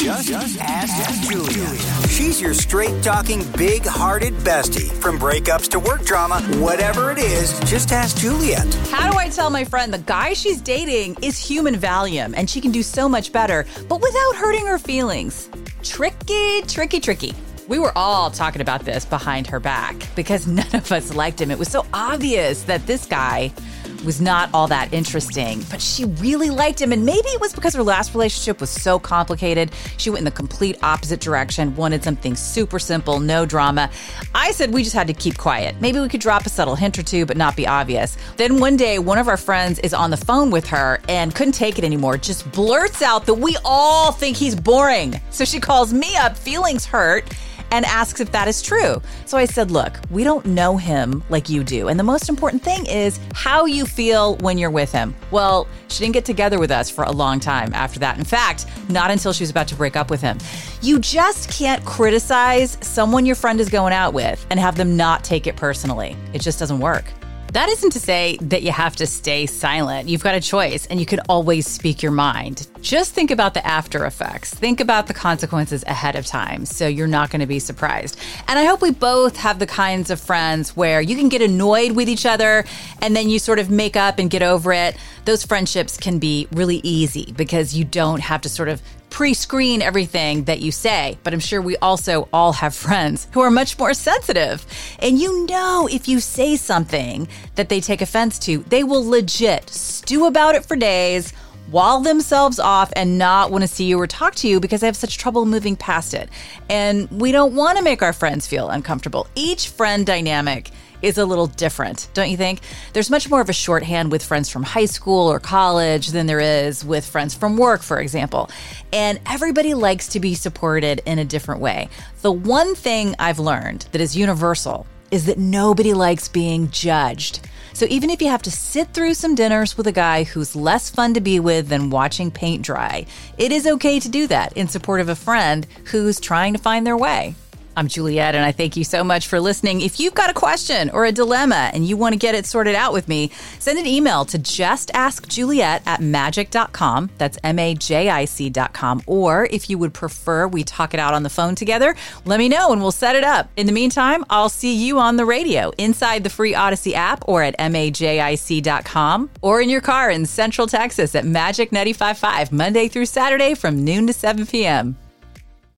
Just ask Juliet. She's your straight-talking, big-hearted bestie. From breakups to work drama, whatever it is, just ask Juliet. How do I tell my friend the guy she's dating is human Valium and she can do so much better, but without hurting her feelings? Tricky, tricky, tricky. We were all talking about this behind her back because none of us liked him. It was so obvious that this guy was not all that interesting, but she really liked him. And maybe it was because her last relationship was so complicated. She went in the complete opposite direction, wanted something super simple, no drama. I said we just had to keep quiet. Maybe we could drop a subtle hint or two, but not be obvious. Then one day, one of our friends is on the phone with her and couldn't take it anymore, just blurts out that we all think he's boring. So she calls me up, feelings hurt, and asks if that is true. So I said, look, we don't know him like you do. And the most important thing is how you feel when you're with him. Well, she didn't get together with us for a long time after that. In fact, not until she was about to break up with him. You just can't criticize someone your friend is going out with and have them not take it personally. It just doesn't work. That isn't to say that you have to stay silent. You've got a choice and you can always speak your mind. Just think about the after effects. Think about the consequences ahead of time so you're not going to be surprised. And I hope we both have the kinds of friends where you can get annoyed with each other and then you sort of make up and get over it. Those friendships can be really easy because you don't have to sort of pre-screen everything that you say. But I'm sure we also all have friends who are much more sensitive. And you know, if you say something that they take offense to, they will legit stew about it for days, wall themselves off and not want to see you or talk to you because they have such trouble moving past it. And we don't want to make our friends feel uncomfortable. Each friend dynamic is a little different, don't you think? There's much more of a shorthand with friends from high school or college than there is with friends from work, for example. And everybody likes to be supported in a different way. The one thing I've learned that is universal is that nobody likes being judged. So even if you have to sit through some dinners with a guy who's less fun to be with than watching paint dry, it is okay to do that in support of a friend who's trying to find their way. I'm Juliet, and I thank you so much for listening. If you've got a question or a dilemma and you want to get it sorted out with me, send an email to justaskjuliet@magic.com. That's MAJIC.com. Or if you would prefer we talk it out on the phone together, let me know and we'll set it up. In the meantime, I'll see you on the radio, inside the free Odyssey app or at MAJIC.com, or in your car in Central Texas at Magic 95.5, Monday through Saturday from noon to 7 p.m.